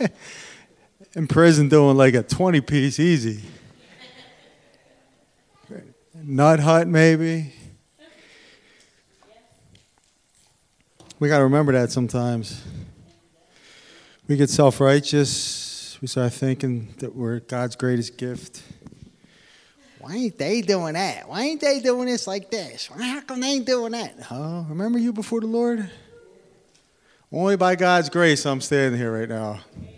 In prison doing like a 20-piece easy. Nut Hut maybe. We got to remember that sometimes. We get self-righteous. We start thinking that we're God's greatest gift. Why ain't they doing that? Why ain't they doing this like this? How come they ain't doing that? Oh, remember you before the Lord? Only by God's grace I'm standing here right now.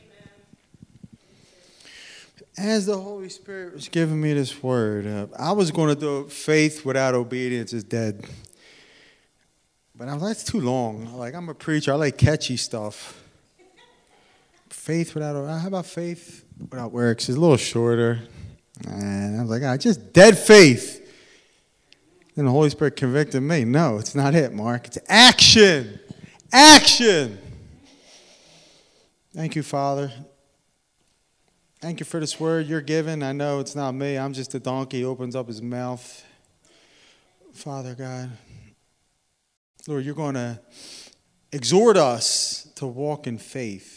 As the Holy Spirit was giving me this word, I was going to do faith without obedience is dead. But I was like, that's too long. I'm a preacher. I like catchy stuff. Faith without, how about faith without works? It's a little shorter. And I was like, just dead faith. Then the Holy Spirit convicted me. No, it's not it, Mark. It's action. Action. Thank you, Father. Thank you for this word you're giving. I know it's not me. I'm just a donkey who opens up his mouth. Father God, Lord, you're going to exhort us to walk in faith.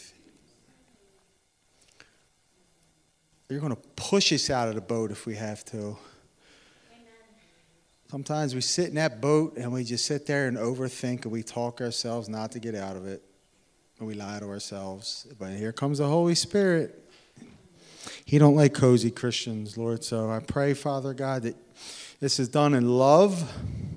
You're going to push us out of the boat if we have to. Amen. Sometimes we sit in that boat and we just sit there and overthink and we talk ourselves not to get out of it. And we lie to ourselves. But here comes the Holy Spirit. He don't like cozy Christians, Lord. So I pray, Father God, that this is done in love.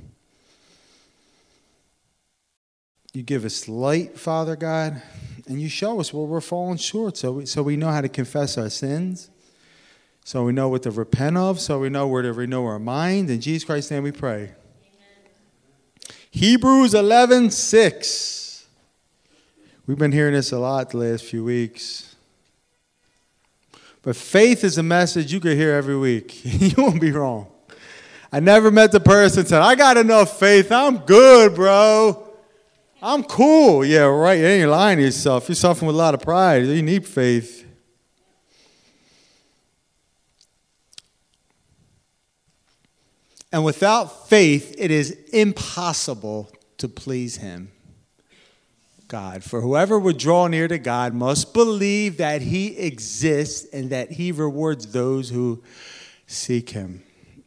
You give us light, Father God, and you show us where we're falling short so we know how to confess our sins. So we know what to repent of, so we know where to renew our mind. In Jesus Christ's name we pray. Amen. Hebrews 11:6. We've been hearing this a lot the last few weeks. But faith is a message you could hear every week. You won't be wrong. I never met the person that said, I got enough faith. I'm good, bro. I'm cool. Yeah, right. You ain't lying to yourself. You're suffering with a lot of pride. You need faith. And without faith, it is impossible to please him, God. For whoever would draw near to God must believe that he exists and that he rewards those who seek him.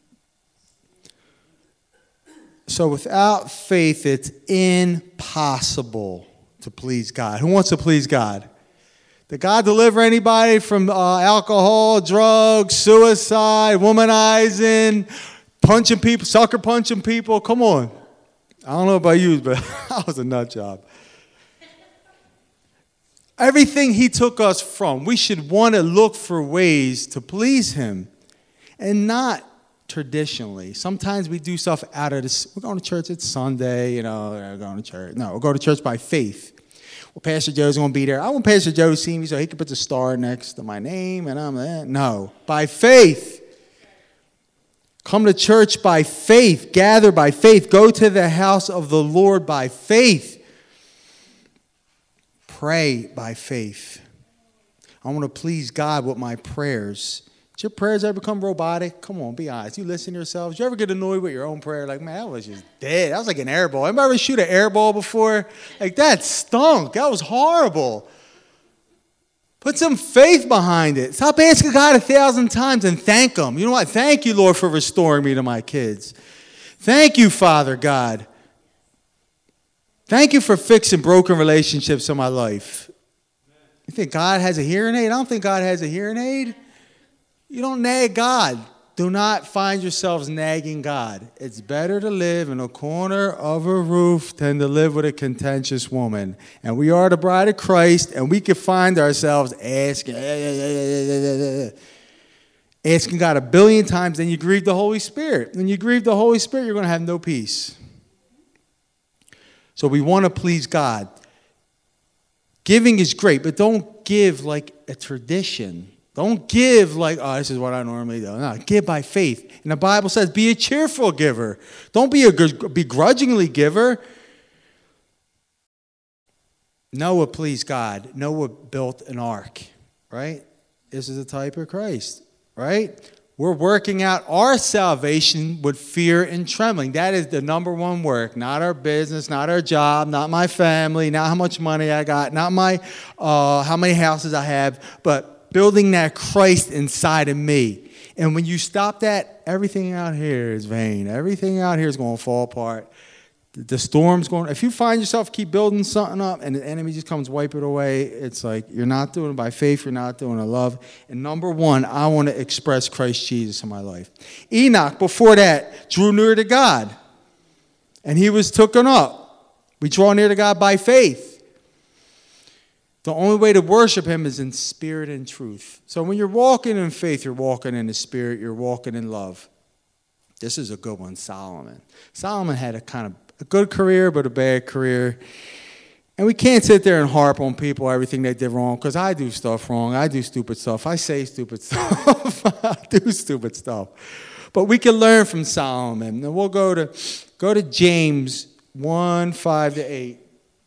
So without faith, it's impossible to please God. Who wants to please God? Did God deliver anybody from alcohol, drugs, suicide, womanizing, punching people, sucker punching people? Come on. I don't know about you, but that was a nut job. Everything he took us from, we should want to look for ways to please him and not traditionally. Sometimes we do stuff out of this. We're going to church, it's Sunday, we're going to church. No, we'll go to church by faith. Well, Pastor Joe's going to be there. I want Pastor Joe to see me so he can put the star next to my name and I'm there. No, by faith. Come to church by faith. Gather by faith. Go to the house of the Lord by faith. Pray by faith. I want to please God with my prayers. Did your prayers ever become robotic? Come on, be honest. You listen to yourselves. Did you ever get annoyed with your own prayer? Like, man, that was just dead. That was like an air ball. Anybody ever shoot an air ball before? Like, that stunk. That was horrible. Put some faith behind it. Stop asking God 1,000 times and thank him. You know what? Thank you, Lord, for restoring me to my kids. Thank you, Father God. Thank you for fixing broken relationships in my life. You think God has a hearing aid? I don't think God has a hearing aid. You don't nag God. Do not find yourselves nagging God. It's better to live in a corner of a roof than to live with a contentious woman. And we are the bride of Christ, and we can find ourselves asking God 1 billion times, then you grieve the Holy Spirit. When you grieve the Holy Spirit, you're going to have no peace. So we want to please God. Giving is great, but don't give like a tradition. Don't give like, oh, this is what I normally do. No, give by faith. And the Bible says, be a cheerful giver. Don't be a begrudgingly giver. Noah pleased God. Noah built an ark, right? This is a type of Christ, right? we're working out our salvation with fear and trembling. That is the number one work. Not our business, not our job, not my family, not how much money I got, not my how many houses I have, but building that Christ inside of me. And when you stop that, everything out here is vain. Everything out here is going to fall apart. The storm's going. If you find yourself keep building something up and the enemy just comes wipe it away, it's like you're not doing it by faith, you're not doing it love. And number one, I want to express Christ Jesus in my life. Enoch, before that, drew near to God. And he was taken up. We draw near to God by faith. The only way to worship him is in spirit and truth. So when you're walking in faith, you're walking in the spirit, you're walking in love. This is a good one, Solomon. Solomon had a good career, but a bad career. And we can't sit there and harp on people, everything they did wrong, because I do stuff wrong. I do stupid stuff. I say stupid stuff. I do stupid stuff. But we can learn from Solomon. And we'll go to James 1:5-8.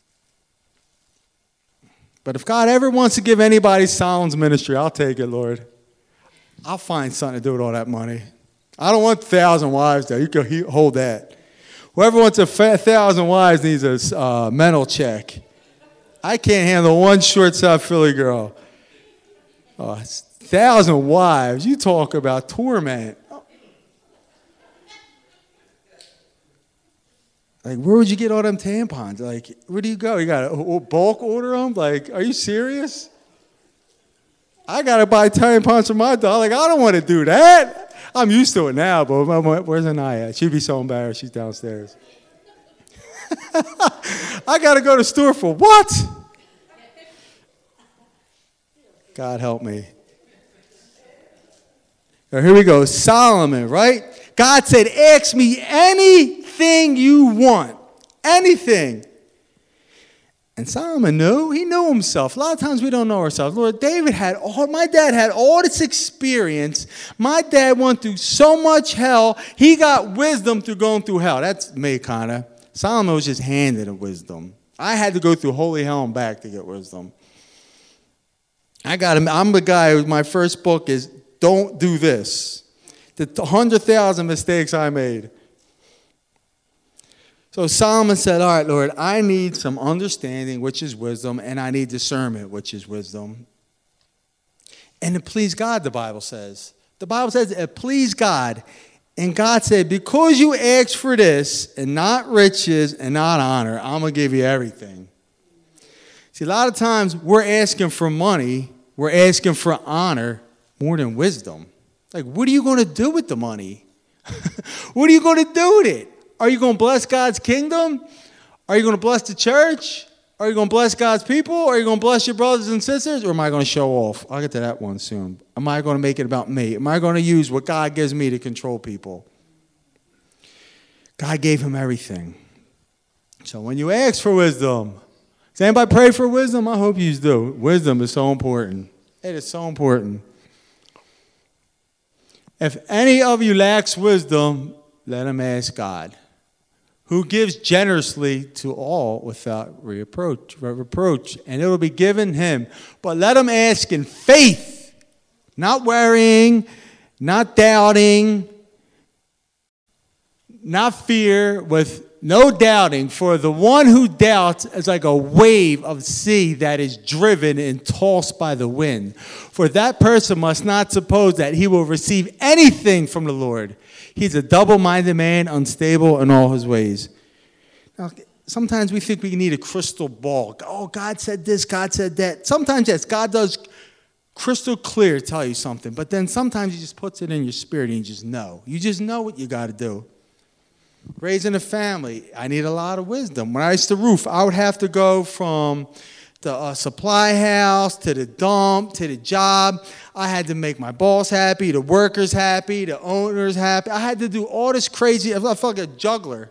But if God ever wants to give anybody Solomon's ministry, I'll take it, Lord. I'll find something to do with all that money. I don't want 1,000 wives, though. You can hold that. Whoever wants 1,000 wives needs a mental check. I can't handle one short South Philly girl. 1,000 wives. You talk about torment. Like, where would you get all them tampons? Like, where do you go? You got to bulk order them? Like, are you serious? I got to buy tampons for my dog. Like, I don't want to do that. I'm used to it now, but where's Anaya? She'd be so embarrassed. She's downstairs. I got to go to the store for what? God help me. Now, here we go. Solomon, right? God said, ask me anything you want. Anything. And Solomon knew. He knew himself. A lot of times we don't know ourselves. Lord, my dad had all this experience. My dad went through so much hell. He got wisdom through going through hell. That's me, kind of. Solomon was just handed a wisdom. I had to go through holy hell and back to get wisdom. I'm the guy who, my first book is Don't Do This. The 100,000 mistakes I made. So Solomon said, all right, Lord, I need some understanding, which is wisdom, and I need discernment, which is wisdom. And to please God, the Bible says. The Bible says it pleased God. And God said, because you asked for this, and not riches and not honor, I'm going to give you everything. See, a lot of times we're asking for money, we're asking for honor more than wisdom. Like, what are you going to do with the money? What are you going to do with it? Are you going to bless God's kingdom? Are you going to bless the church? Are you going to bless God's people? Are you going to bless your brothers and sisters? Or am I going to show off? I'll get to that one soon. Am I going to make it about me? Am I going to use what God gives me to control people? God gave him everything. So when you ask for wisdom, does anybody pray for wisdom? I hope you do. Wisdom is so important. It is so important. If any of you lacks wisdom, let him ask God, who gives generously to all without reproach, and it will be given him. But let him ask in faith, not worrying, not doubting, not fear, with no doubting. For the one who doubts is like a wave of sea that is driven and tossed by the wind. For that person must not suppose that he will receive anything from the Lord. He's a double-minded man, unstable in all his ways. Now, sometimes we think we need a crystal ball. Oh, God said this, God said that. Sometimes, yes, God does crystal clear tell you something. But then sometimes he just puts it in your spirit and you just know. You just know what you got to do. Raising a family, I need a lot of wisdom. When I used to roof, I would have to go from the supply house to the dump to the job. I had to make my boss happy, the workers happy, the owners happy. I had to do all this crazy. I felt like a juggler.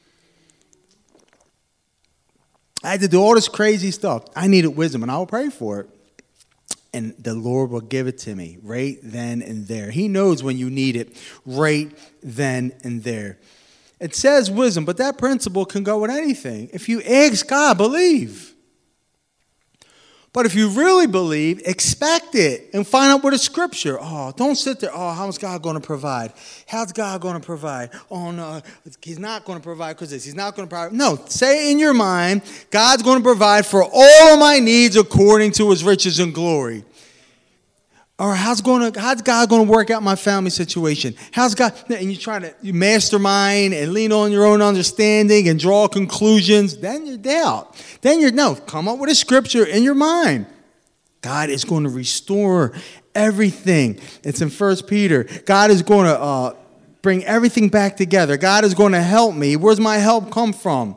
I had to do all this crazy stuff. I needed wisdom, and I will pray for it. And the Lord will give it to me right then and there. He knows when you need it right then and there. It says wisdom, but that principle can go with anything. If you ask God, believe. But if you really believe, expect it and find out what is Scripture. Oh, don't sit there. Oh, how's God going to provide? How's God going to provide? Oh, no, He's not going to provide because this. He's not going to provide. No, say in your mind, God's going to provide for all of my needs according to His riches and glory. Or how's God going to work out my family situation? How's God? And you try to mastermind and lean on your own understanding and draw conclusions. Then you doubt. Come up with a scripture in your mind. God is going to restore everything. It's in 1 Peter. God is going to bring everything back together. God is going to help me. Where's my help come from?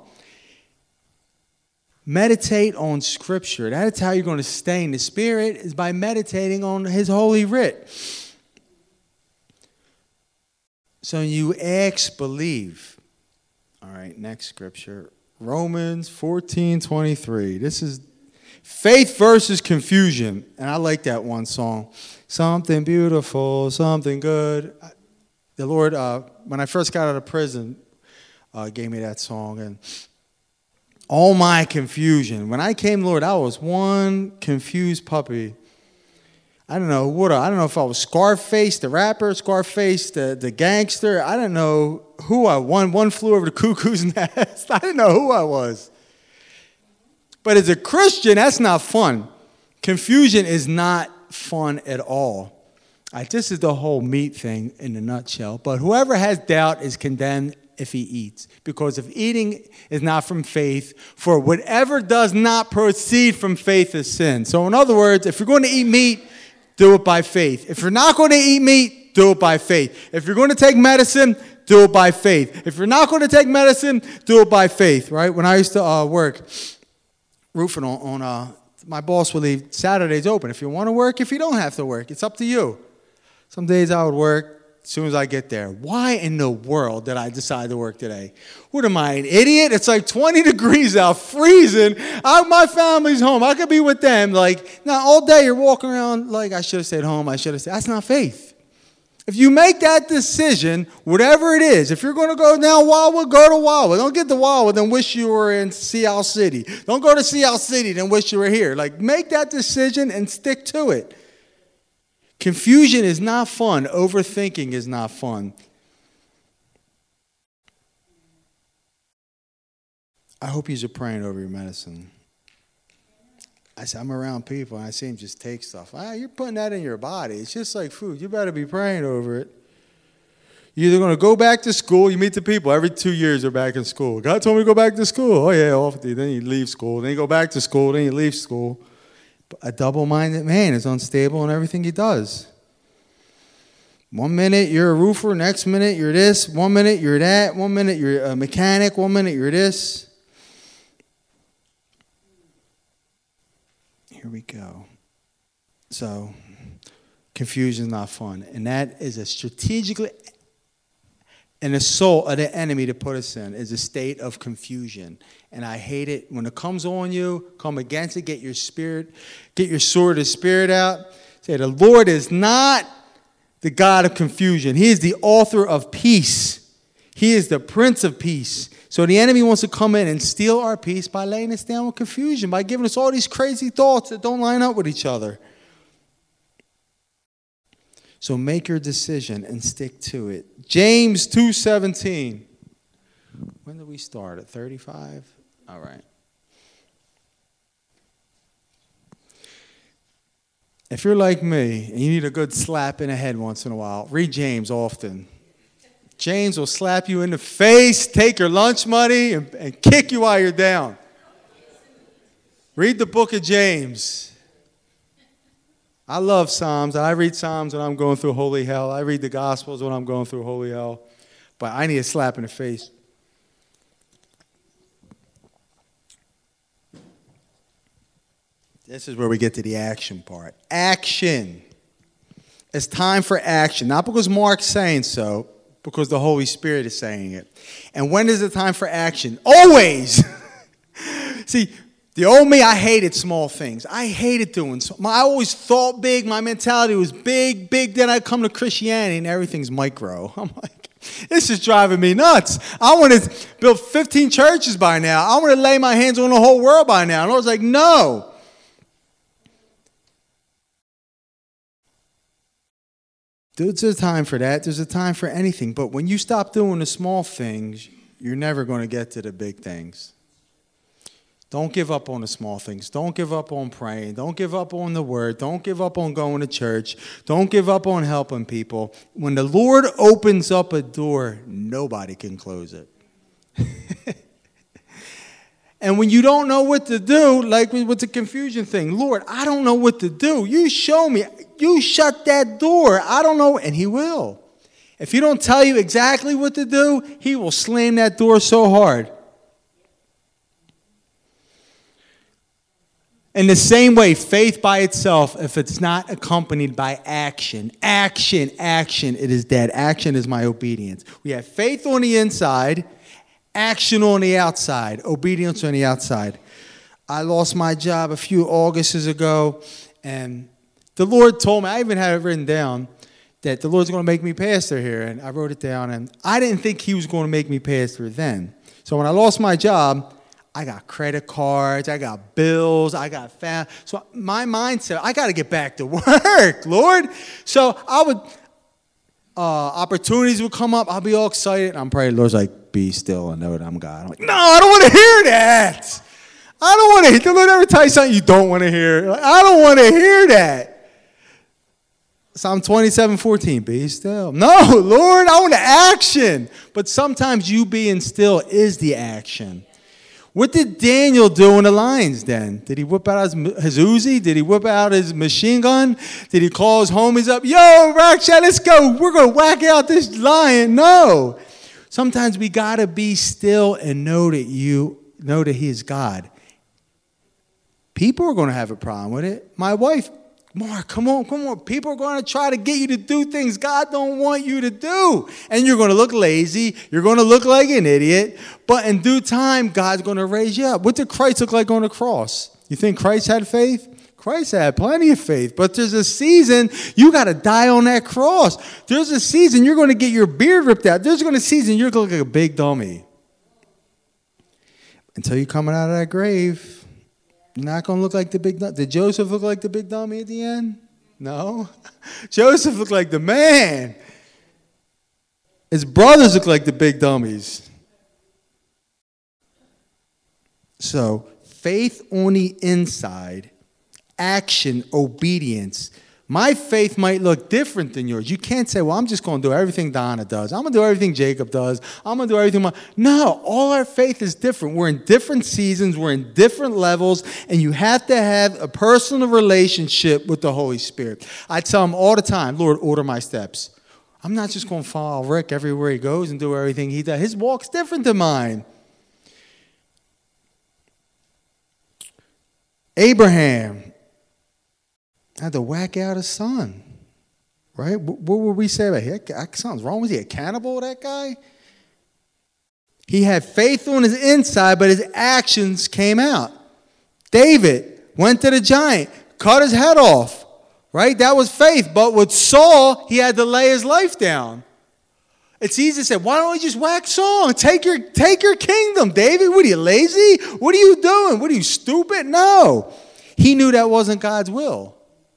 Meditate on Scripture. That's how you're going to stay in the Spirit, is by meditating on His Holy Writ. So you ask, believe. All right, next scripture. Romans 14:23. This is faith versus confusion. And I like that one song. Something beautiful, something good. The Lord, when I first got out of prison, gave me that song. And all my confusion. When I came, Lord, I was one confused puppy. I don't know if I was Scarface, the rapper, Scarface, the gangster. I don't know who I was. One flew over the cuckoo's nest. I didn't know who I was. But as a Christian, that's not fun. Confusion is not fun at all. This is the whole meat thing in a nutshell. But whoever has doubt is condemned if he eats. Because if eating is not from faith, for whatever does not proceed from faith is sin. So in other words, if you're going to eat meat, do it by faith. If you're not going to eat meat, do it by faith. If you're going to take medicine, do it by faith. If you're not going to take medicine, do it by faith, right? When I used to work roofing on my boss would leave Saturdays open. If you want to work, if you don't have to work, it's up to you. Some days I would work as soon as I get there. Why in the world did I decide to work today? What am I, an idiot? It's like 20 degrees out, freezing. My family's home. I could be with them. Like, now all day you're walking around like, I should have stayed home. That's not faith. If you make that decision, whatever it is, if you're going to go down Wildwood, go to Wildwood. Don't get to Wildwood and wish you were in Sea City. Don't go to Sea City and wish you were here. Like, make that decision and stick to it. Confusion is not fun. Overthinking is not fun. I hope you're praying over your medicine. I'm around people and I see them just take stuff. You're putting that in your body. It's just like food. You better be praying over it. You're either going to go back to school. You meet the people. Every 2 years they're back in school. God told me to go back to school. Oh, yeah, often. Then you leave school. Then you go back to school. Then you leave school. A double-minded man is unstable in everything he does. 1 minute you're a roofer. Next minute you're this. 1 minute you're that. 1 minute you're a mechanic. 1 minute you're this. Here we go. So, confusion is not fun. And that is a strategically an assault of the enemy to put us in, is a state of confusion. And I hate it. When it comes on you, come against it, get your sword of spirit out. Say, the Lord is not the God of confusion. He is the author of peace. He is the Prince of Peace. So the enemy wants to come in and steal our peace by laying us down with confusion, by giving us all these crazy thoughts that don't line up with each other. So make your decision and stick to it. James 2:17. When did we start? At 35? All right. If you're like me and you need a good slap in the head once in a while, read James often. James will slap you in the face, take your lunch money, and kick you while you're down. Read the book of James. I love Psalms. I read Psalms when I'm going through holy hell. I read the Gospels when I'm going through holy hell. But I need a slap in the face. This is where we get to the action part. Action. It's time for action. Not because Mark's saying so, because the Holy Spirit is saying it. And when is the time for action? Always. See, the old me, I hated small things. I hated doing small. I always thought big. My mentality was big. Then I come to Christianity and everything's micro. I'm like, this is driving me nuts. I want to build 15 churches by now. I want to lay my hands on the whole world by now. And I was like, no. There's a time for that. There's a time for anything. But when you stop doing the small things, you're never going to get to the big things. Don't give up on the small things. Don't give up on praying. Don't give up on the word. Don't give up on going to church. Don't give up on helping people. When the Lord opens up a door, nobody can close it. And when you don't know what to do, like with the confusion thing, Lord, I don't know what to do. You show me. You shut that door. I don't know. And he will. If he don't tell you exactly what to do, he will slam that door so hard. In the same way, faith by itself, if it's not accompanied by action, it is dead. Action is my obedience. We have faith on the inside, action on the outside, obedience on the outside. I lost my job a few Augusts ago, and the Lord told me, I even had it written down, that the Lord's going to make me pastor here. And I wrote it down, and I didn't think he was going to make me pastor then. So when I lost my job, I got credit cards, I got bills, I got family. So my mindset, I got to get back to work, Lord. So I would, opportunities would come up. I'll be all excited. And I'm praying. The Lord's like, be still and know that I'm God. I'm like, no, I don't want to hear that. I don't want to hear. The Lord ever tell you something you don't want to hear? Like, I don't want to hear that. Psalm 27:14, be still. No, Lord, I want the action. But sometimes you being still is the action. What did Daniel do in the lion's den? Did he whip out his Uzi? Did he whip out his machine gun? Did he call his homies up? Yo, Raksha, let's go. We're going to whack out this lion. No. Sometimes we got to be still and know that he is God. People are going to have a problem with it. My wife, Mark, come on. People are going to try to get you to do things God don't want you to do. And you're going to look lazy. You're going to look like an idiot. But in due time, God's going to raise you up. What did Christ look like on the cross? You think Christ had faith? Christ had plenty of faith. But there's a season you got to die on that cross. There's a season you're going to get your beard ripped out. There's going to be a season you're going to look like a big dummy. Until you're coming out of that grave. You're not going to look like the big dummy. Did Joseph look like the big dummy at the end? No. Joseph looked like the man. His brothers look like the big dummies. So, faith on the inside, action, obedience. My faith might look different than yours. You can't say, well, I'm just going to do everything Donna does. I'm going to do everything Jacob does. I'm going to do everything. No, all our faith is different. We're in different seasons. We're in different levels. And you have to have a personal relationship with the Holy Spirit. I tell him all the time, Lord, order my steps. I'm not just going to follow Rick everywhere he goes and do everything he does. His walk's different than mine. Abraham had to whack out his son, right? What would we say about him? Something's wrong. Was he a cannibal, that guy? He had faith on his inside, but his actions came out. David went to the giant, cut his head off, right? That was faith. But with Saul, he had to lay his life down. It's easy to say, why don't we just whack Saul? Take your kingdom, David. What are you, lazy? What are you doing? What are you, stupid? No. He knew that wasn't God's will.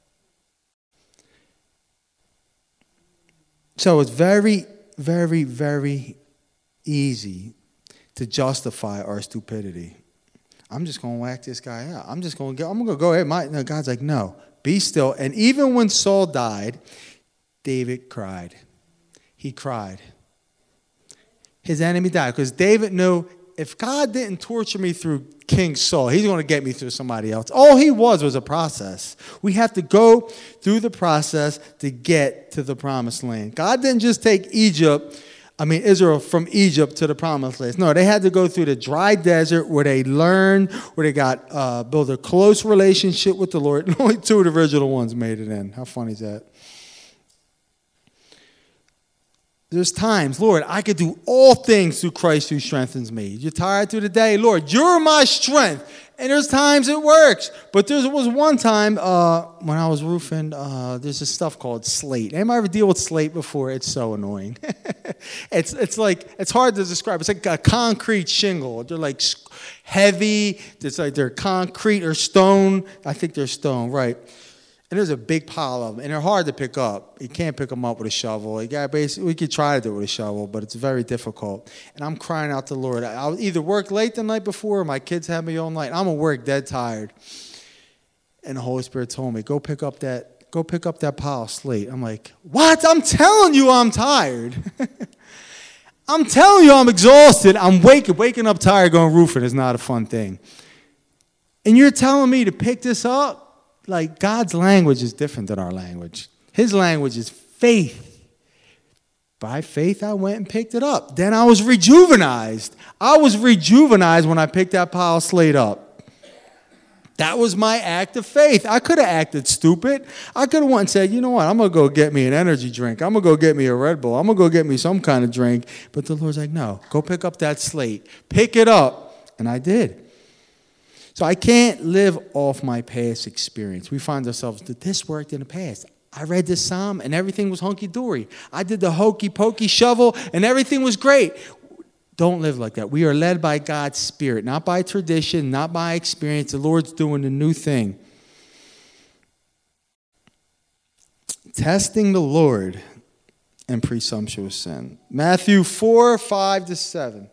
So it's very, very, very easy to justify our stupidity. I'm just going to whack this guy out. I'm going to go ahead. No, God's like, no, be still. And even when Saul died, David cried. He cried. His enemy died because David knew if God didn't torture me through King Saul, he's going to get me through somebody else. All he was a process. We have to go through the process to get to the promised land. God didn't just take Israel from Egypt to the promised land. No, they had to go through the dry desert where they learned, where they got built a close relationship with the Lord. And only two of the original ones made it in. How funny is that? There's times, Lord, I could do all things through Christ who strengthens me. You're tired through the day, Lord, you're my strength. And there's times it works. But there was one time when I was roofing, there's this stuff called slate. Anybody ever deal with slate before? It's so annoying. It's hard to describe. It's like a concrete shingle. They're like heavy. It's like they're concrete or stone. I think they're stone, right. And there's a big pile of them, and they're hard to pick up. You can't pick them up with a shovel. We could try to do it with a shovel, but it's very difficult. And I'm crying out to the Lord. I'll either work late the night before, or my kids have me all night. I'm gonna work dead tired. And the Holy Spirit told me, go pick up that pile of slate. I'm like, what? I'm telling you I'm tired. I'm telling you I'm exhausted. I'm waking up tired going roofing is not a fun thing. And you're telling me to pick this up? Like, God's language is different than our language. His language is faith. By faith, I went and picked it up. Then I was rejuvenized. I was rejuvenized when I picked that pile of slate up. That was my act of faith. I could have acted stupid. I could have went and said, you know what, I'm going to go get me an energy drink. I'm going to go get me a Red Bull. I'm going to go get me some kind of drink. But the Lord's like, no, go pick up that slate. Pick it up. And I did. So I can't live off my past experience. We find ourselves, this worked in the past. I read this psalm and everything was hunky-dory. I did the hokey-pokey shovel and everything was great. Don't live like that. We are led by God's Spirit, not by tradition, not by experience. The Lord's doing a new thing. Testing the Lord and presumptuous sin. Matthew 4, 5-7.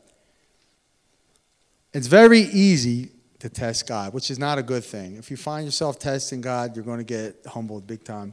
It's very easy to test God, which is not a good thing. If you find yourself testing God, you're going to get humbled big time.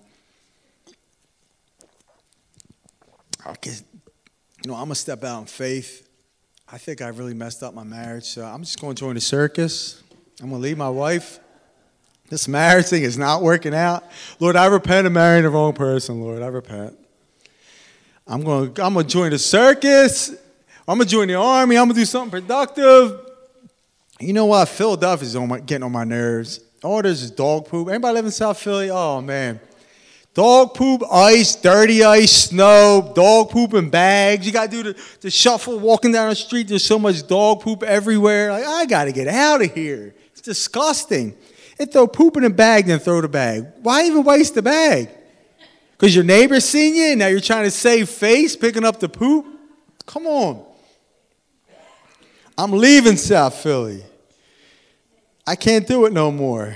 Okay, I'm going to step out in faith. I think I really messed up my marriage, so I'm just going to join the circus. I'm going to leave my wife. This marriage thing is not working out. Lord, I repent of marrying the wrong person, Lord. I repent. I'm going to join the circus. I'm going to join the army. I'm going to do something productive. You know what? Philadelphia's getting on my nerves. Oh, there's this dog poop. Anybody live in South Philly? Oh, man. Dog poop, ice, dirty ice, snow, dog poop in bags. You got to do the shuffle walking down the street. There's so much dog poop everywhere. Like, I got to get out of here. It's disgusting. They throw poop in a bag, then throw the bag. Why even waste the bag? Because your neighbor's seen you and now you're trying to save face picking up the poop? Come on. I'm leaving South Philly. I can't do it no more.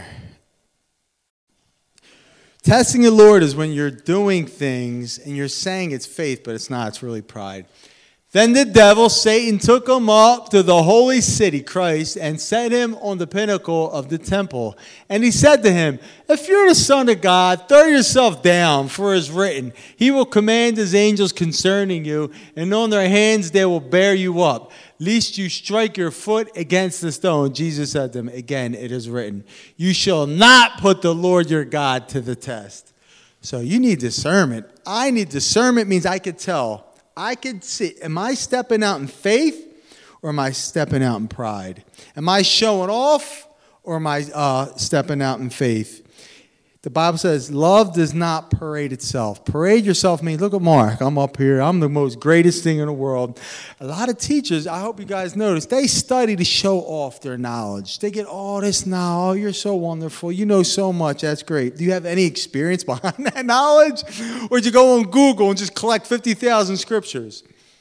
Testing the Lord is when you're doing things and you're saying it's faith, but it's not. It's really pride. Then the devil, Satan, took him up to the holy city, Christ, and set him on the pinnacle of the temple. And he said to him, if you're the Son of God, throw yourself down, for it is written, he will command his angels concerning you, and on their hands they will bear you up, lest you strike your foot against the stone. Jesus said to him, again, it is written, you shall not put the Lord your God to the test. So you need discernment. I need discernment means I could tell. I could see, am I stepping out in faith or am I stepping out in pride? Am I showing off or am I stepping out in faith? The Bible says love does not parade itself. Parade yourself means, look at Mark, I'm up here. I'm the most greatest thing in the world. A lot of teachers, I hope you guys notice, they study to show off their knowledge. They get all this now. Oh, you're so wonderful. You know so much. That's great. Do you have any experience behind that knowledge? Or did you go on Google and just collect 50,000 scriptures?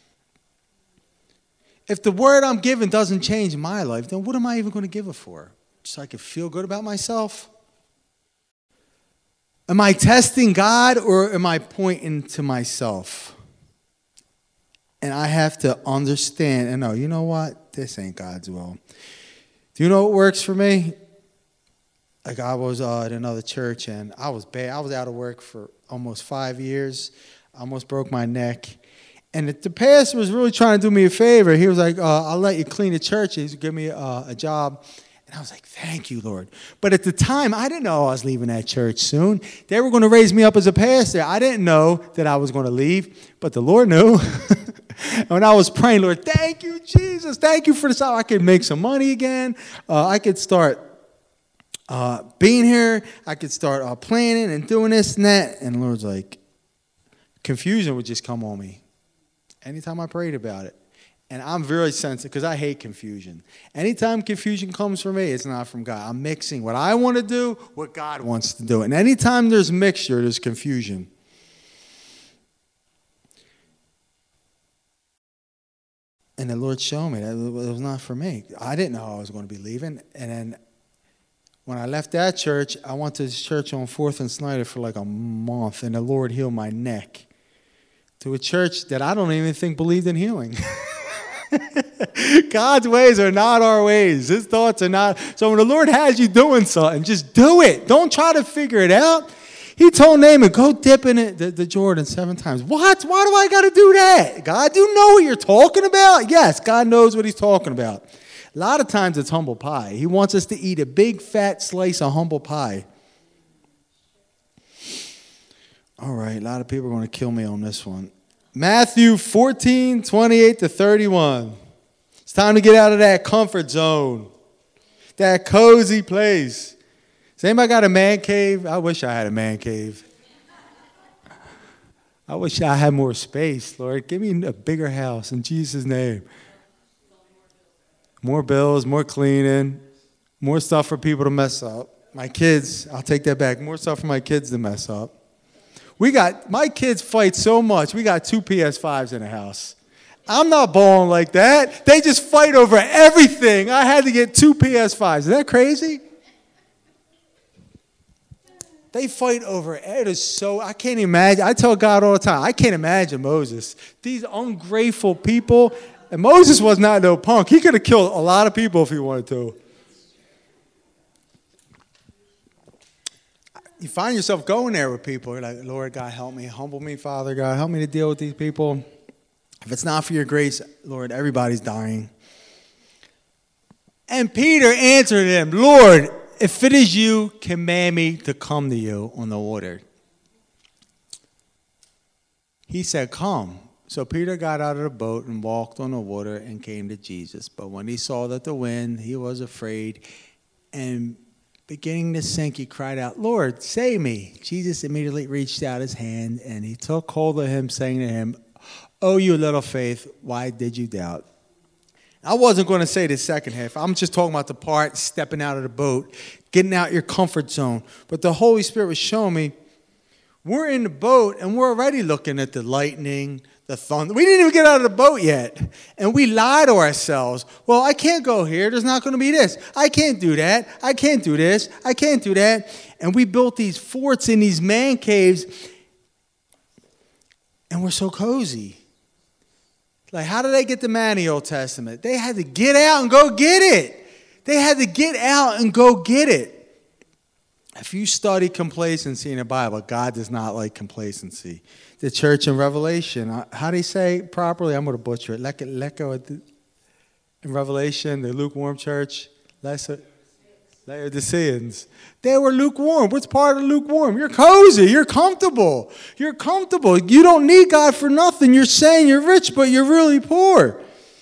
If the word I'm giving doesn't change my life, then what am I even going to give it for? Just so I can feel good about myself? Am I testing God or am I pointing to myself? And I have to understand and know, you know what? This ain't God's will. Do you know what works for me? Like I was at another church and I was bad. I was out of work for almost 5 years. I almost broke my neck. And the pastor was really trying to do me a favor. He was like, I'll let you clean the church. He's going to give me a job. And I was like, thank you, Lord. But at the time, I didn't know I was leaving that church soon. They were going to raise me up as a pastor. I didn't know that I was going to leave, but the Lord knew. And when I was praying, Lord, thank you, Jesus. Thank you for this. I could make some money again. I could start being here. I could start planning and doing this and that. And the Lord's like, confusion would just come on me anytime I prayed about it. And I'm very sensitive because I hate confusion. Anytime confusion comes from me, it's not from God. I'm mixing what I want to do, what God wants to do. And anytime there's mixture, there's confusion. And the Lord showed me that it was not for me. I didn't know I was going to be leaving. And then When I left that church, I went to this church on 4th and Snyder for like a month, and the Lord healed my neck. To a church that I don't even think believed in healing. God's ways are not our ways. His thoughts are not. So when the Lord has you doing something, just do it. Don't try to figure it out. He told Naaman, go dip in it, the Jordan 7 times. What? Why do I got to do that? God, do you know what you're talking about? Yes, God knows what he's talking about. A lot of times it's humble pie. He wants us to eat a big fat slice of humble pie. All right, a lot of people are going to kill me on this one. Matthew 14, 28 to 31. It's time to get out of that comfort zone, that cozy place. Has anybody got a man cave? I wish I had a man cave. I wish I had more space, Lord. Give me a bigger house in Jesus' name. More bills, more cleaning, more stuff for people to mess up. My kids, I'll take that back. More stuff for my kids to mess up. My kids fight so much. We got 2 PS5s in the house. I'm not balling like that. They just fight over everything. I had to get 2 PS5s. Is that crazy? They fight over it. Is so, I can't imagine. I tell God all the time, I can't imagine Moses. These ungrateful people. And Moses was not no punk. He could have killed a lot of people if he wanted to. You find yourself going there with people. You're like, Lord God, help me. Humble me, Father God. Help me to deal with these people. If it's not for your grace, Lord, everybody's dying. And Peter answered him, Lord, if it is you, command me to come to you on the water. He said, come. So Peter got out of the boat and walked on the water and came to Jesus. But when he saw that the wind, he was afraid. And beginning to sink, he cried out, Lord, save me. Jesus immediately reached out his hand and he took hold of him, saying to him, oh, you little faith, why did you doubt? I wasn't going to say the second half. I'm just talking about the part stepping out of the boat, getting out your comfort zone. But the Holy Spirit was showing me, we're in the boat and we're already looking at the lightning, the thunder. We didn't even get out of the boat yet. And we lie to ourselves. Well, I can't go here. There's not going to be this. I can't do that. I can't do this. I can't do that. And we built these forts in these man caves. And we're so cozy. Like, how did they get the manna in the Old Testament? They had to get out and go get it. They had to get out and go get it. If you study complacency in the Bible, God does not like complacency. The church in Revelation, how do you say properly? I'm going to butcher it. In Revelation, the lukewarm church, Laodiceans. They were lukewarm. What's part of lukewarm? You're cozy. You're comfortable. You're comfortable. You don't need God for nothing. You're saying you're rich, but you're really poor.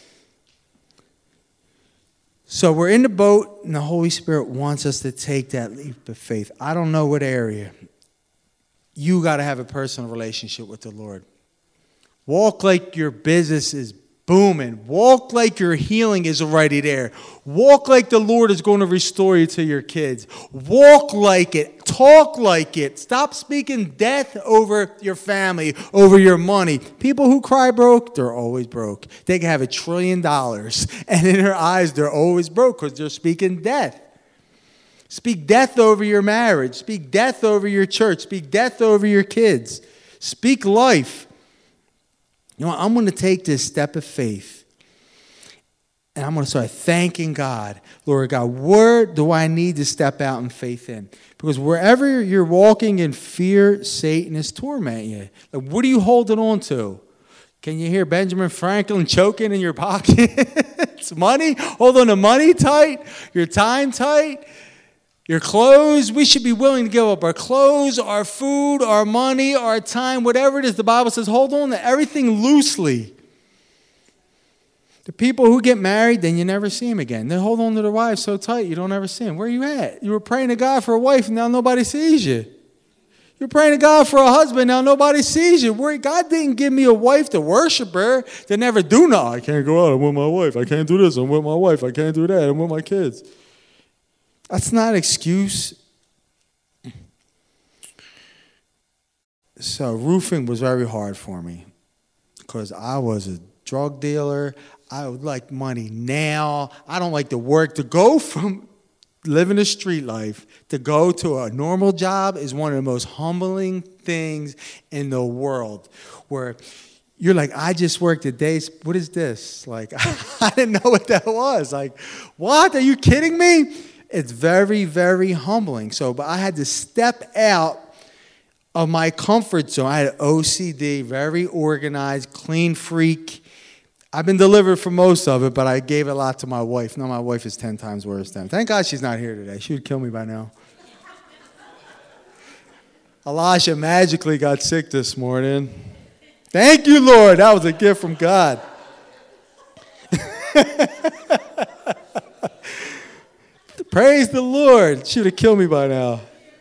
So we're in the boat, and the Holy Spirit wants us to take that leap of faith. I don't know what area. You got to have a personal relationship with the Lord. Walk like your business is booming. Walk like your healing is already there. Walk like the Lord is going to restore you to your kids. Walk like it. Talk like it. Stop speaking death over your family, over your money. People who cry broke, they're always broke. They can have $1 trillion, and in their eyes, they're always broke because they're speaking death. Speak death over your marriage. Speak death over your church. Speak death over your kids. Speak life. You know, I'm going to take this step of faith, and I'm going to start thanking God. Lord God, where do I need to step out in faith in? Because wherever you're walking in fear, Satan is tormenting you. Like, what are you holding on to? Can you hear Benjamin Franklin choking in your pocket? It's money. Hold on to money tight. Your time tight. Your clothes, we should be willing to give up our clothes, our food, our money, our time, whatever it is. The Bible says hold on to everything loosely. The people who get married, then you never see them again. They hold on to their wives so tight you don't ever see them. Where are you at? You were praying to God for a wife, and now nobody sees you. You're praying to God for a husband, now nobody sees you. God didn't give me a wife to worship her, to never do nothing. I can't go out, I'm with my wife. I can't do this, I'm with my wife. I can't do that, I'm with my kids. That's not an excuse. So roofing was very hard for me because I was a drug dealer. I would like money now. I don't like the work to go from living a street life, to go to a normal job is one of the most humbling things in the world. Where you're like, I just worked a day. What is this? Like, I didn't know what that was. Like, what? Are you kidding me? It's very, very humbling. But I had to step out of my comfort zone. I had OCD, very organized, clean freak. I've been delivered from most of it, but I gave a lot to my wife. No, my wife is 10 times worse than. Thank God she's not here today. She would kill me by now. Elijah magically got sick this morning. Thank you, Lord. That was a gift from God. Praise the Lord. She would have killed me by now.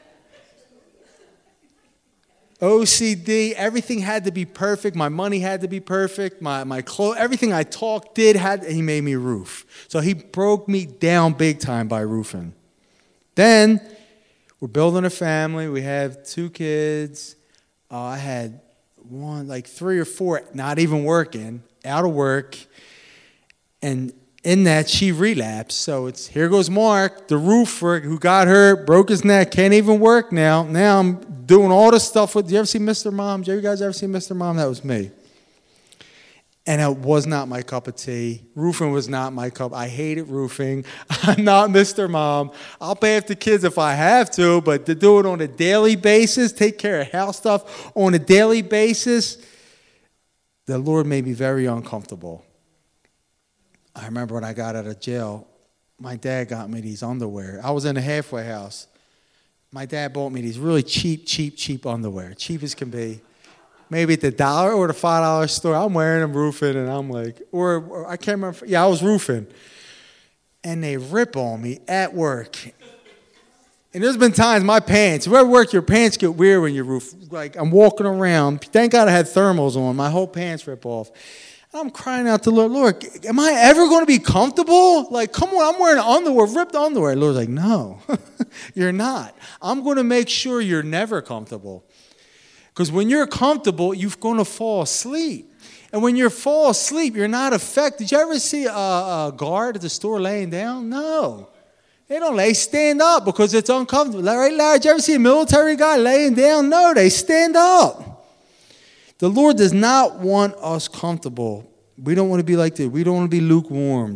OCD, everything had to be perfect. My money had to be perfect. My clothes, everything I talked, he made me roof. So he broke me down big time by roofing. Then we're building a family. We have 2 kids. I had 3 or 4 not even working, out of work. And in that, she relapsed. So it's, here goes Mark, the roofer who got hurt, broke his neck, can't even work now. Now I'm doing all this stuff with, do you ever see Mr. Mom? Do you guys ever see Mr. Mom? That was me. And it was not my cup of tea. Roofing was not my cup. I hated roofing. I'm not Mr. Mom. I'll pay off the kids if I have to, but to do it on a daily basis, take care of house stuff on a daily basis, the Lord made me very uncomfortable. I remember when I got out of jail, my dad got me these underwear. I was in a halfway house. My dad bought me these really cheap underwear, cheap as can be. Maybe at the $1 or the $5 store. I'm wearing them roofing, and I'm like, or I can't remember. Yeah, I was roofing. And they rip on me at work. And there's been times my pants, you ever work, your pants get weird when you roof. Like, I'm walking around. Thank God I had thermals on. My whole pants rip off. I'm crying out to the Lord, am I ever going to be comfortable? Like, come on, I'm wearing underwear, ripped underwear. The Lord's like, no, you're not. I'm going to make sure you're never comfortable. Because when you're comfortable, you're going to fall asleep. And when you fall asleep, you're not affected. Did you ever see a guard at the store laying down? No. They don't lay, stand up because it's uncomfortable. Right, Larry? Did you ever see a military guy laying down? No, they stand up. The Lord does not want us comfortable. We don't want to be like that. We don't want to be lukewarm.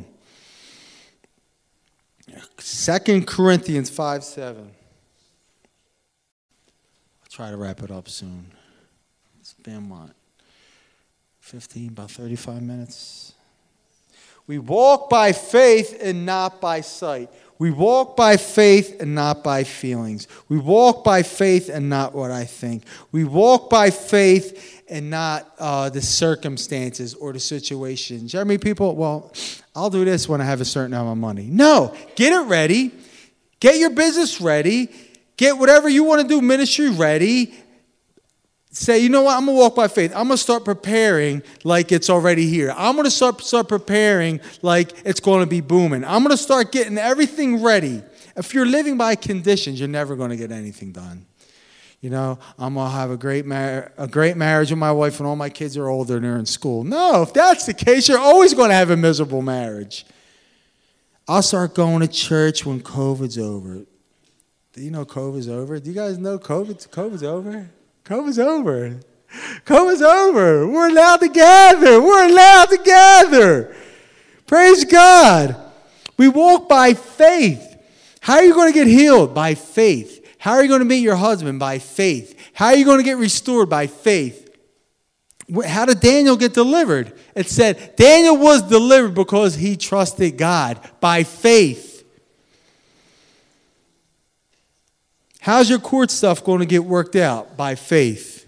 2 Corinthians 5:7. I'll try to wrap it up soon. It's been what? 15, about 35 minutes. We walk by faith and not by sight. We walk by faith and not by feelings. We walk by faith and not what I think. We walk by faith and not the circumstances or the situations. You know how many people, well, I'll do this when I have a certain amount of money. No, get it ready. Get your business ready. Get whatever you want to do, ministry ready. Say, you know what, I'm going to walk by faith. I'm going to start preparing like it's already here. I'm going to start preparing like it's going to be booming. I'm going to start getting everything ready. If you're living by conditions, you're never going to get anything done. You know, I'm going to have a great marriage with my wife when all my kids are older and they're in school. No, if that's the case, you're always going to have a miserable marriage. I'll start going to church when COVID's over. Do you know COVID's over? Do you guys know COVID's over? COVID's over. COVID's over. We're allowed to gather. We're allowed to gather. Praise God. We walk by faith. How are you going to get healed? By faith. How are you going to meet your husband? By faith. How are you going to get restored? By faith. How did Daniel get delivered? It said Daniel was delivered because he trusted God by faith. How's your court stuff going to get worked out? By faith.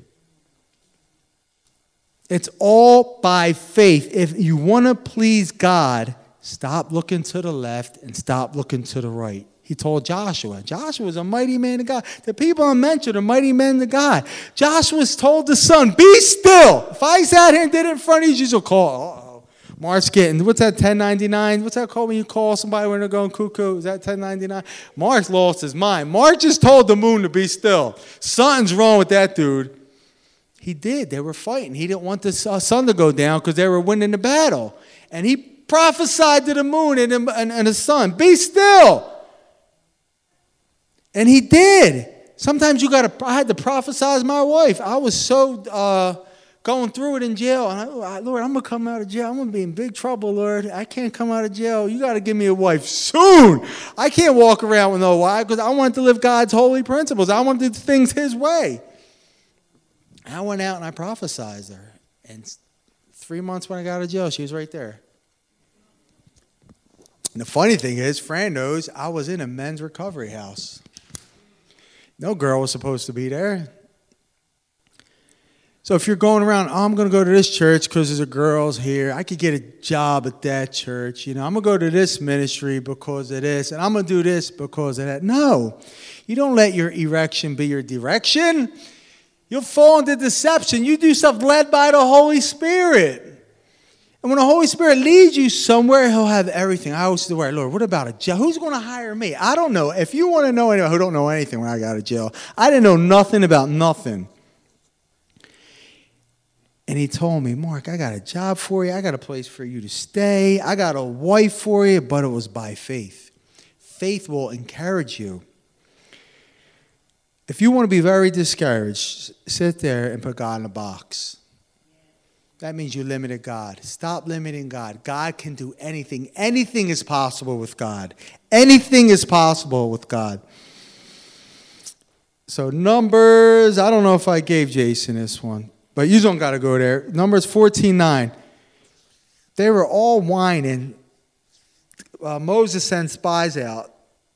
It's all by faith. If you want to please God, stop looking to the left and stop looking to the right. He told Joshua. Joshua was a mighty man of God. The people I mentioned are mighty men of God. Joshua's told the sun, be still. If I sat here and did it in front of you, you'll call. Uh-oh. Mark's getting, what's that, 1099? What's that called when you call somebody when they're going cuckoo? Is that 1099? Mark's lost his mind. Mark just told the moon to be still. Something's wrong with that dude. He did. They were fighting. He didn't want the sun to go down because they were winning the battle. And he prophesied to the moon and the sun, be still. And he did. Sometimes I had to prophesize my wife. I was so going through it in jail. And Lord, I'm going to come out of jail. I'm going to be in big trouble, Lord. I can't come out of jail. You got to give me a wife soon. I can't walk around with no wife because I want to live God's holy principles. I want to do things his way. And I went out and I prophesied her. And 3 months when I got out of jail, she was right there. And the funny thing is, Fran knows I was in a men's recovery house. No girl was supposed to be there. So if you're going around, I'm going to go to this church because there's a girls here. I could get a job at that church. I'm going to go to this ministry because of this. And I'm going to do this because of that. No. You don't let your erection be your direction. You'll fall into deception. You do stuff led by the Holy Spirit. And when the Holy Spirit leads you somewhere, he'll have everything. I always say, Lord, what about a jail? Who's going to hire me? I don't know. If you want to know anyone who don't know anything when I got out of jail, I didn't know nothing about nothing. And he told me, Mark, I got a job for you. I got a place for you to stay. I got a wife for you, but it was by faith. Faith will encourage you. If you want to be very discouraged, sit there and put God in a box. That means you limited God. Stop limiting God. God can do anything. Anything is possible with God. Anything is possible with God. So Numbers, I don't know if I gave Jason this one. But you don't got to go there. Numbers 14:9. They were all whining. Moses sent spies out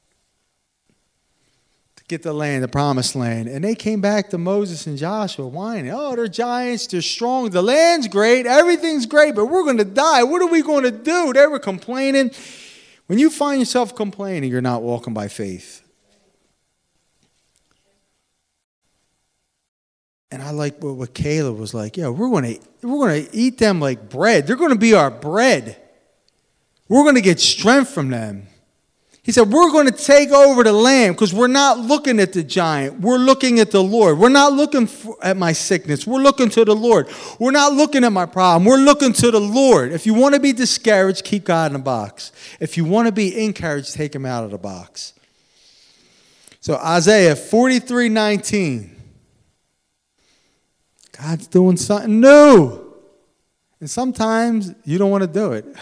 to get the land, the promised land. And they came back to Moses and Joshua whining. Oh, they're giants. They're strong. The land's great. Everything's great. But we're going to die. What are we going to do? They were complaining. When you find yourself complaining, you're not walking by faith. And I like what Caleb was like. Yeah, we're going to eat them like bread. They're going to be our bread. We're going to get strength from them. He said, we're going to take over the land because we're not looking at the giant. We're looking at the Lord. We're not looking at my sickness. We're looking to the Lord. We're not looking at my problem. We're looking to the Lord. If you want to be discouraged, keep God in a box. If you want to be encouraged, take him out of the box. So Isaiah 43:19. God's doing something new. And sometimes you don't want to do it.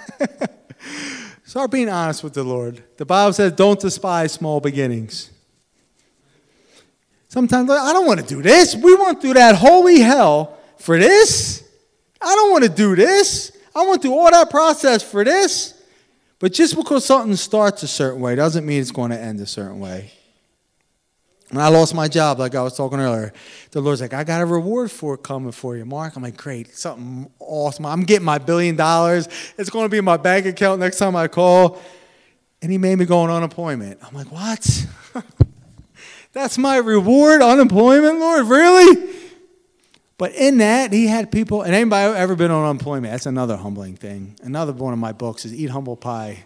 Start being honest with the Lord. The Bible says, don't despise small beginnings. Sometimes, I don't want to do this. We went through that holy hell for this. I don't want to do this. I went through all that process for this. But just because something starts a certain way doesn't mean it's going to end a certain way. When I lost my job, like I was talking earlier, the Lord's like, I got a reward for it coming for you, Mark. I'm like, great, something awesome. I'm getting my $1 billion. It's going to be in my bank account next time I call. And he made me go on unemployment. I'm like, what? That's my reward, unemployment, Lord? Really? But in that, he had people, and anybody ever been on unemployment? That's another humbling thing. Another one of my books is Eat Humble Pie.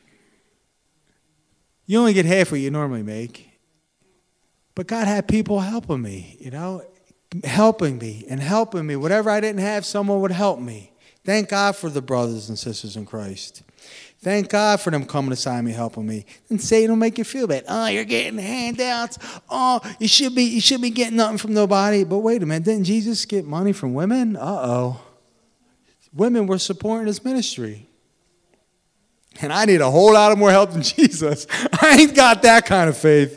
You only get half what you normally make. But God had people helping me, helping me. Whatever I didn't have, someone would help me. Thank God for the brothers and sisters in Christ. Thank God for them coming aside me, helping me. And Satan will make you feel bad. Oh, you're getting handouts. Oh, you should be getting nothing from nobody. But wait a minute, didn't Jesus get money from women? Uh-oh. Women were supporting his ministry. And I need a whole lot of more help than Jesus. I ain't got that kind of faith.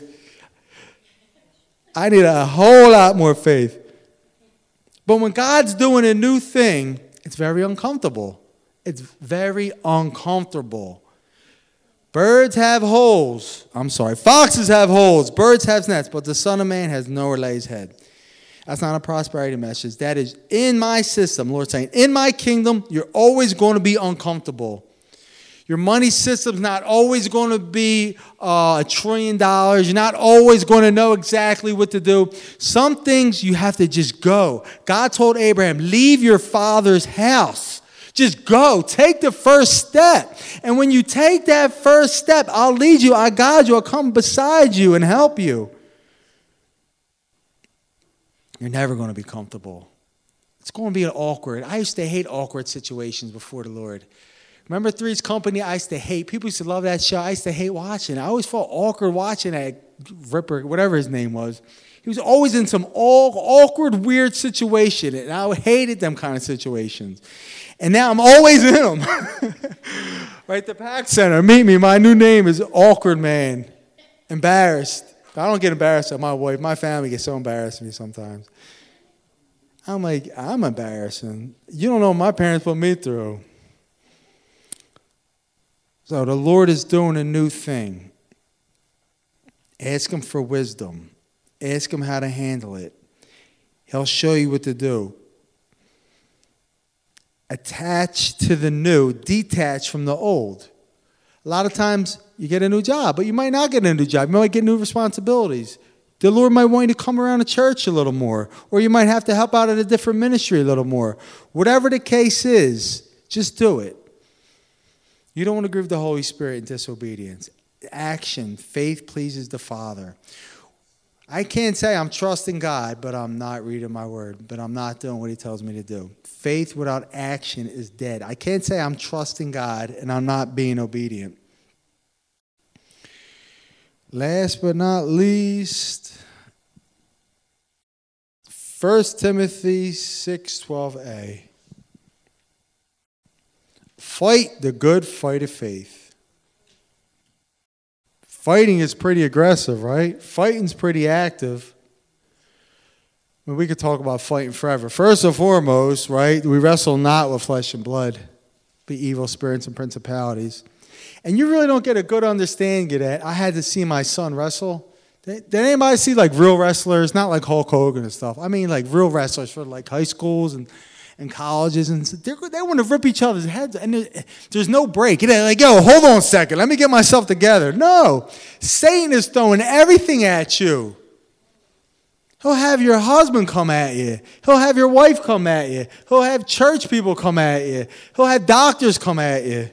I need a whole lot more faith. But when God's doing a new thing, it's very uncomfortable. It's very uncomfortable. Birds have holes. Foxes have holes. Birds have nests. But the Son of Man has nowhere to lay his head. That's not a prosperity message. That is in my system. Lord's saying, in my kingdom, you're always going to be uncomfortable. Your money system's not always going to be $1 trillion. You're not always going to know exactly what to do. Some things you have to just go. God told Abraham, leave your father's house. Just go. Take the first step. And when you take that first step, I'll lead you. I'll guide you. I'll come beside you and help you. You're never going to be comfortable. It's going to be awkward. I used to hate awkward situations before the Lord. Remember Three's Company? I used to hate. People used to love that show. I used to hate watching it. I always felt awkward watching that Ripper, whatever his name was. He was always in some awkward, weird situation, and I hated them kind of situations. And now I'm always in them. Right, the Pack Center. Meet me. My new name is Awkward Man. Embarrassed. I don't get embarrassed at my wife. My family gets so embarrassed at me sometimes. I'm like, I'm embarrassing. You don't know what my parents put me through. So the Lord is doing a new thing. Ask him for wisdom. Ask him how to handle it. He'll show you what to do. Attach to the new, detach from the old. A lot of times you get a new job, but you might not get a new job. You might get new responsibilities. The Lord might want you to come around the church a little more, or you might have to help out at a different ministry a little more. Whatever the case is, just do it. You don't want to grieve the Holy Spirit in disobedience. Action, faith pleases the Father. I can't say I'm trusting God, but I'm not reading my word, but I'm not doing what he tells me to do. Faith without action is dead. I can't say I'm trusting God and I'm not being obedient. Last but not least, 1 Timothy 6:12a. Fight the good fight of faith. Fighting is pretty aggressive, right? Fighting's pretty active. I mean, we could talk about fighting forever. First and foremost, right, we wrestle not with flesh and blood, but evil spirits and principalities. And you really don't get a good understanding of that. I had to see my son wrestle. Did anybody see like real wrestlers? Not like Hulk Hogan and stuff. I mean like real wrestlers for like high schools and colleges, and they want to rip each other's heads, and there's no break. They're like, yo, hold on a second, let me get myself together. No, Satan is throwing everything at you. He'll have your husband come at you. He'll have your wife come at you. He'll have church people come at you. He'll have doctors come at you.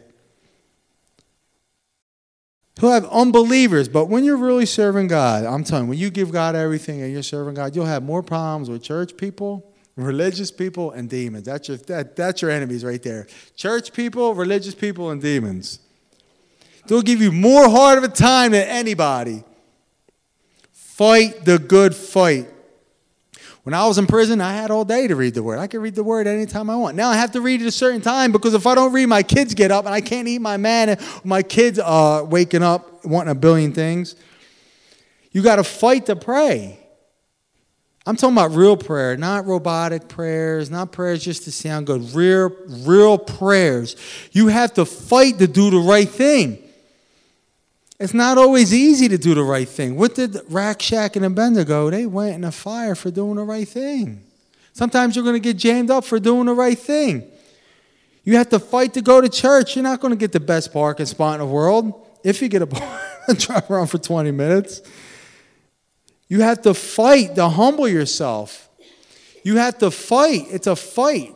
He'll have unbelievers. But when you're really serving God, I'm telling you, when you give God everything and you're serving God, you'll have more problems with church people, religious people, and demons. That's your enemies right there. Church people, religious people, and demons. They'll give you more hard of a time than anybody. Fight the good fight. When I was in prison, I had all day to read the Word. I could read the Word anytime I want. Now I have to read it at a certain time because if I don't read, my kids get up and I can't eat my manna. My kids are waking up wanting a billion things. You got to fight to pray. I'm talking about real prayer, not robotic prayers, not prayers just to sound good. Real prayers. You have to fight to do the right thing. It's not always easy to do the right thing. What did Rakshak and Abednego? They went in the fire for doing the right thing. Sometimes you're going to get jammed up for doing the right thing. You have to fight to go to church. You're not going to get the best parking spot in the world. If you get a park and drive around for 20 minutes. You have to fight to humble yourself. You have to fight. It's a fight.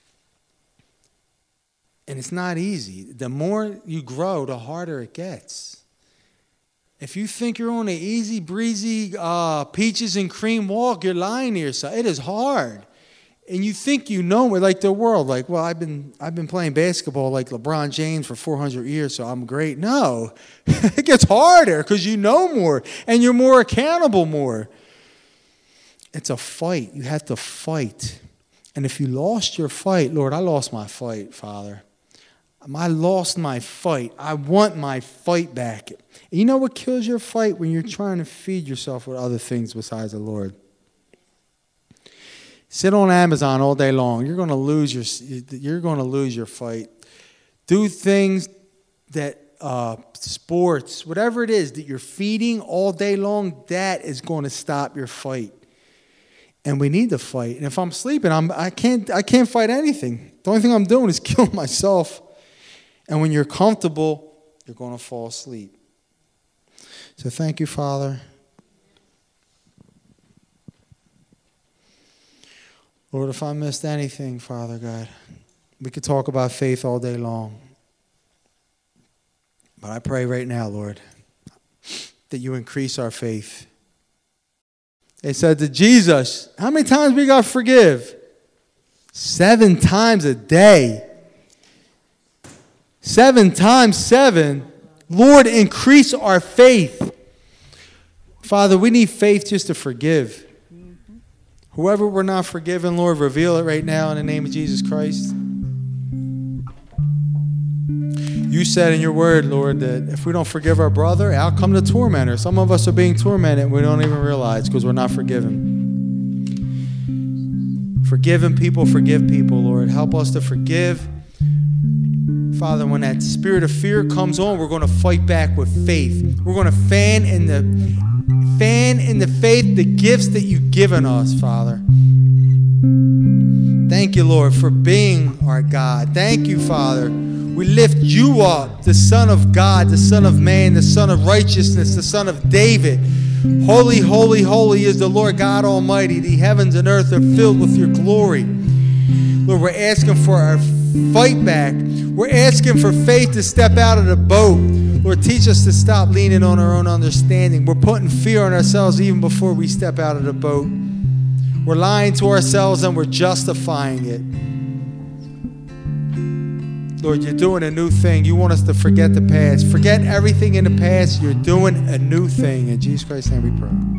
And it's not easy. The more you grow, the harder it gets. If you think you're on an easy breezy peaches and cream walk, you're lying to yourself. It is hard. And you think you know it, like the world. Like, well, I've been playing basketball like LeBron James for 400 years, so I'm great. No, it gets harder because you know more and you're more accountable more. It's a fight. You have to fight. And if you lost your fight, Lord, I lost my fight, Father. I lost my fight. I want my fight back. And you know what kills your fight? When you're trying to feed yourself with other things besides the Lord. Sit on Amazon all day long. You're going to lose your fight. Do things that sports, whatever it is that you're feeding all day long, that is going to stop your fight. And we need to fight. And if I'm sleeping, I can't fight anything. The only thing I'm doing is killing myself. And when you're comfortable, you're going to fall asleep. So thank you, Father. Lord, if I missed anything, Father God, we could talk about faith all day long. But I pray right now, Lord, that you increase our faith. They said to Jesus, how many times we got to forgive? 7 times a day. 7 times 7. Lord, increase our faith. Father, we need faith just to forgive. Whoever we're not forgiven, Lord, reveal it right now in the name of Jesus Christ. You said in your word, Lord, that if we don't forgive our brother, out come the tormentor. Some of us are being tormented and we don't even realize because we're not forgiven. Forgiven people, forgive people, Lord. Help us to forgive. Father, when that spirit of fear comes on, we're going to fight back with faith. We're going to fan in the faith the gifts that you've given us, Father. Thank you, Lord, for being our God. Thank you, Father. We lift you up, the Son of God, the Son of Man, the Son of righteousness, the Son of David. Holy, holy, holy is the Lord God Almighty. The heavens and earth are filled with your glory. Lord, we're asking for our fight back. We're asking for faith to step out of the boat. Lord, teach us to stop leaning on our own understanding. We're putting fear on ourselves even before we step out of the boat. We're lying to ourselves and we're justifying it. Lord, you're doing a new thing. You want us to forget the past. Forget everything in the past. You're doing a new thing. In Jesus Christ's name we pray.